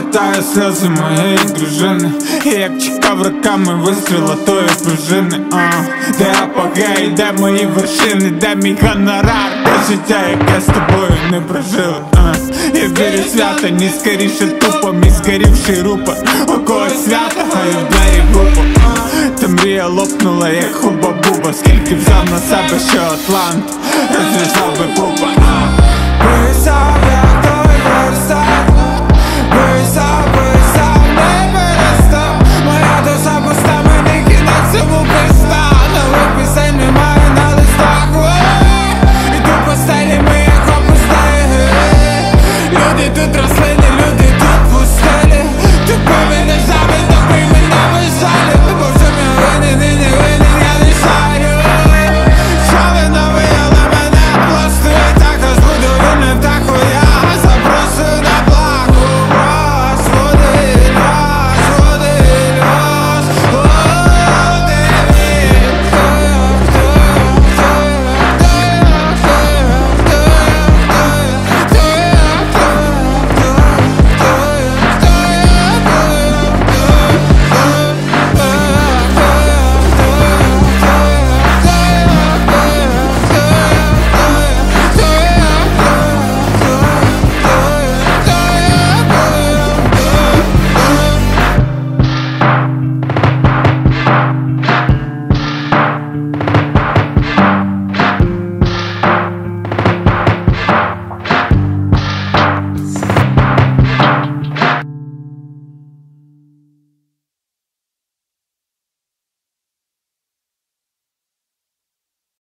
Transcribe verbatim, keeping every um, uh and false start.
ковтаю сльози моєї дружини. І як чекав роками вистріла тої пружини. а, Де апогей, де мої вершини, де мій гонорар, де життя, яке з тобою не прожили. а, Я вірю в свято, ні скоріше тупо, мій згорівший рупор. У когось свято, а я в двері групу. Та мрія лопнула, як хуба-буба. Скільки взяв на себе, що Атлант розрізав би